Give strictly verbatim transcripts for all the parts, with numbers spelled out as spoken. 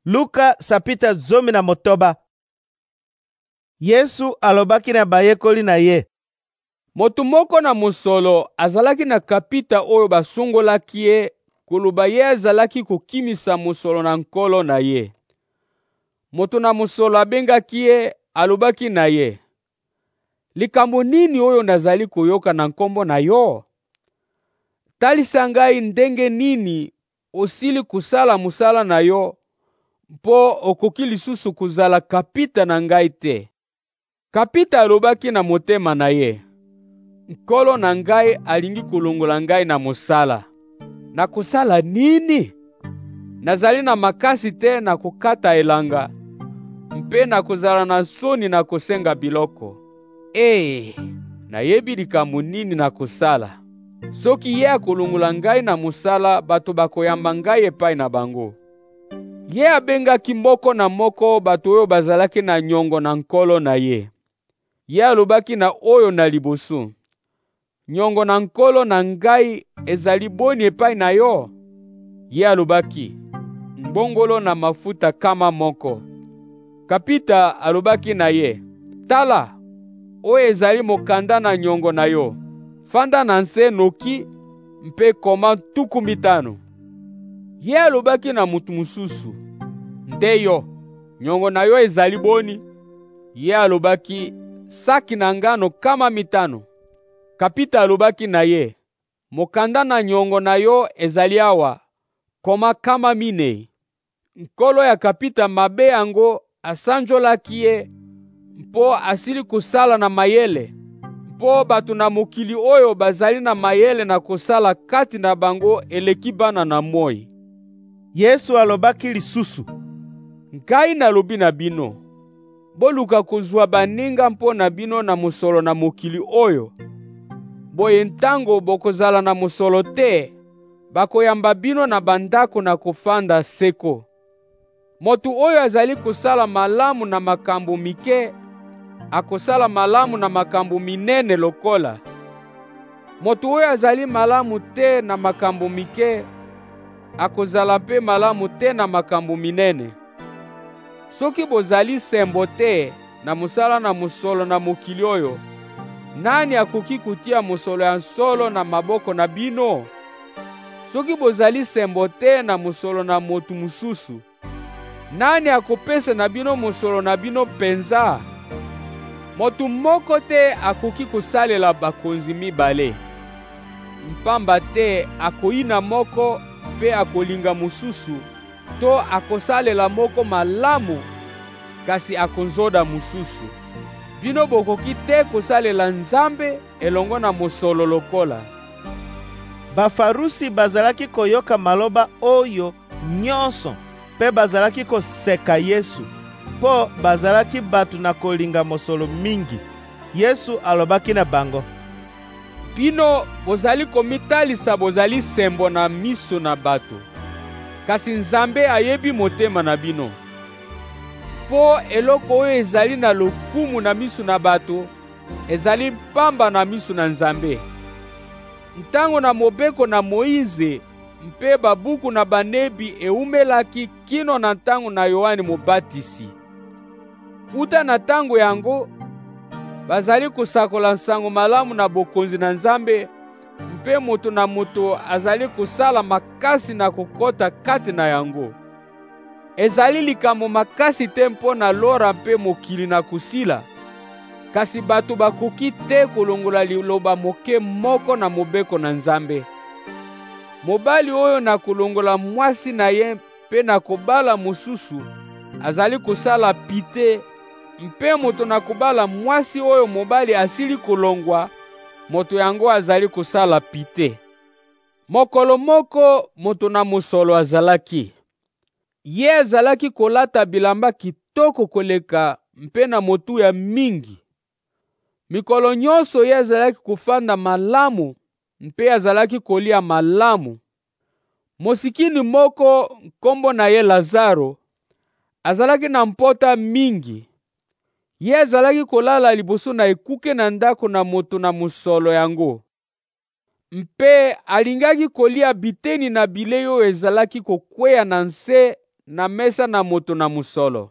Luka sapita zomi na motoba. Yesu alobaki na bayekoli na ye: Motu moko na musolo azalaki na kapita oyo basungolaki ye kuluba ye azalaki kokimisa musolo na nkolo na ye. Motu na musolo abengaki ye, alobaki na ye: Likambo nini oyo nazali koyoka na nkombo na yo? Talisa ngai ndenge nini osili kusala musala na yo mpo okoki lisusu kuzala kapita na ngai te. Kapita alobaki na motema na ye: Nkolo na ngai alingi kolongola ngai na mosala. Na kosala nini? Nazali na makasi te na kokata elanga, mpe na kozala na soni na kosenga biloko. Eh, nayebi likambo nini na kosala. Soki ye akolongola ngai na mosala, bato bakoyamba ngai epai na bango. Ye abengaki moko na moko bato oyo bazalaki na nyongo na nkolo na ye. Ye alobaki na oyo na liboso: Nyongo na nkolo na ngai ezali boni epai na yo? Ye alobaki: Mbongolo na mafuta kama moko. Kapita alobaki na ye: Tala, oyo ezali mokanda na nyongo na yo. Fanda na nse noki mpe koma tuku mitano. Ye alobaki na mutu mususu: Nde yo, nyongo na yo ezali boni? Ye alobaki: Saki na ngano kama mitano. Kapita alobaki na ye: Mokanda na nyongo na yo ezali awa, koma kama minei. Nkolo ya kapita mabe yango asanjolaki ye mpo asili kusala na mayele, mpo bato na mokili oyo bazali na mayele na kosala kati na bango eleki bana na moyi. Yesu alobaki lisusu: Ngai nalobi na bino, boluka kozwa baninga mpo na bino na musolo na mokili oyo. Boye ntango bokozala na musolo te, bakoyamba bino na bandako na kofanda seko. Motu oyo azali kosala malamu na makambo mike, akosala malamu na makambo minene lokola. Motu oyo azali malamu te na makambo mike, akozala mpe malamu te na makambo minene. Soki bozali sembo te na musala na musolo na mokili oyo, nani akoki kutia musolo ya solo na maboko na bino? Soki bozali sembo te na musolo na motu mususu, nani akopesa na bino musolo na bino penza? Motu moko te akoki kosalela bakonzi mibale. Mpamba te akoyina moko mpe akolinga mususu, to akosalela moko malamu kasi akonzoda mususu. Bino bokoki te kosalela Nzambe elongo na mosolo lokola. Bafarusi bazalaki koyoka maloba oyo nyonso mpe bazalaki koseka Yesu, mpo bazalaki bato na kolinga mosolo mingi. Yesu alobaki na bango: Bino bozali komitalisa bozali sembo na miso na bato, kasi Nzambe ayebi motema na bino. Po eloko oyo ezali na lokumu na miso na bato, ezali pamba na miso na Nzambe. Ntango na mobeko na Moize mpe babuku na banebi eumelaki kino na ntango na Yohane Mobatisi. Uta na ntango yango, bazali kosakola nsango malamu na bokonzi na Nzambe, mpe moto na moto azali kosala makasi na kokota kati na yango. Ezali likambo makasi te mpo na lora mpe mokili na kusila, kasi bato bakoki te kolongola liloba moke moko na mobeko na Nzambe. Mobali oyo na kolongola mwasi na ye mpe na kobala mosusu azali kosala pite, mpe moto na kobala mwasi oyo mobali asili kolongwa, moto yango azali kosala pite. Mokolo moko moto na musolo azalaki. Ye azalaki kolata bilamba kitoko koleka mpe na motuya mingi. Mikolo nyonso ye azalaki kofanda malamu mpe azalaki kolia malamu. Mosikini moko nkombo na ye Lazaro azalaki na mpota mingi. Ye azalaki kolala liboso na ekuke na ndako na moto na musolo yango. Mpe alingaki kolia biteni na bilei oyo ezalaki kokweya na nse na mesa na moto na musolo.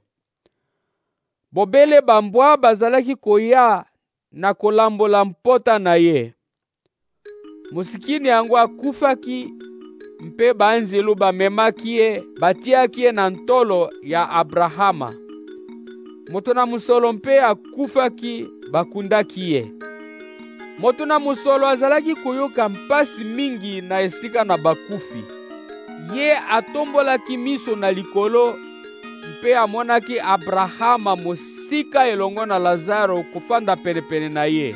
Bobele bambwa bazalaki koya na kolambola mpota na ye. Musikini yango akufaki, mpe banzelu bamemaki ye batiaki ye na ntolo ya Abrahama. Moto na musolo mpe akufaki, bakundaki ye. Moto na musolo azalaki koyoka mpasi mingi na esika na bakufi. Ye atombolaki miso na likolo, mpe amonaki Abrahama mosika elongo na Lazaro kofanda penepene na ye.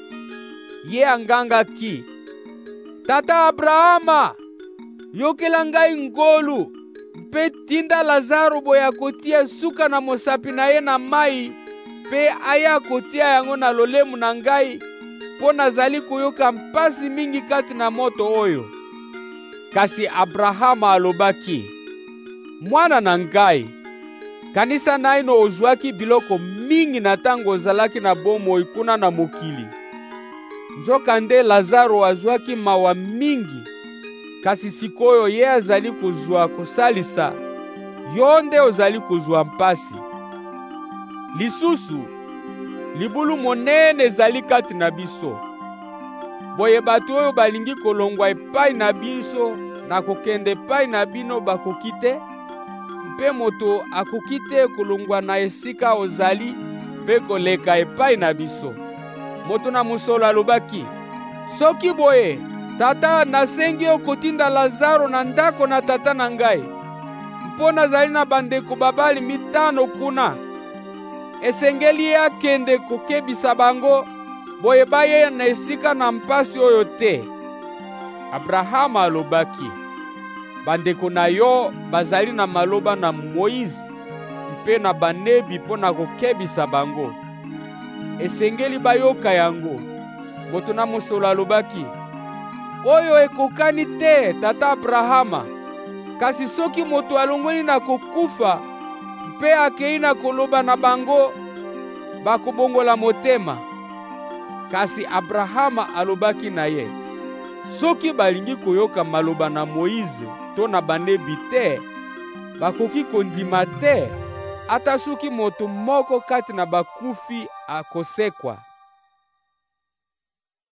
Ye angangaki, Tata Abrahama, yokela ngai ngolu, mpe tinda Lazaro boya kotia suka na mosapi na ye na mai, mpe aya kotia yango na lolemu na ngai, po nazali koyoka mpasi mingi kati na moto oyo. Kasi Abrahama alobaki, mwana na ngai, kanisa naino ozwaki biloko mingi na tango ozalaki na bomoi kuna na mokili. Nzoka nde Lazaro azwaki mawa mingi, kasi sikoyo ye azali kozwa kosalisa, yo nde ozali kozwa mpasi. Lisusu, libulu monene ezali kati na biso. Boye bato oyo balingi kolongwa epai na biso na kokende epai na bino bakoki te, mpe moto akoki te kolongwa na esika ozali mpe koleka epai na biso. Moto na musolo alobaki, soki boye, tata nasengi yo kotinda Lazaro na ndako na tata na ngai, mpo nazali na bandeko babali mitano kuna. Esengeli ye akende kokebisa bango, boye baye na esika na mpasi oyo te. Abrahama alobaki, bandeko na yo bazali na maloba na Moïse, mpe na banebi mpo na kokebisa bango. Esengeli bayoka yango. Moto na musolo alobaki, oyo ekokani te, tata Abrahama. Kasi soki moto alongoli na kokufa, mpe akei na koloba na bango, bakobongola motema. Kasi Abrahama alobaki na ye, soki balingi koyoka maloba na Moïse to na banebi te, bakoki kondima te, ata soki moto moko kati na bakufi akosekwa.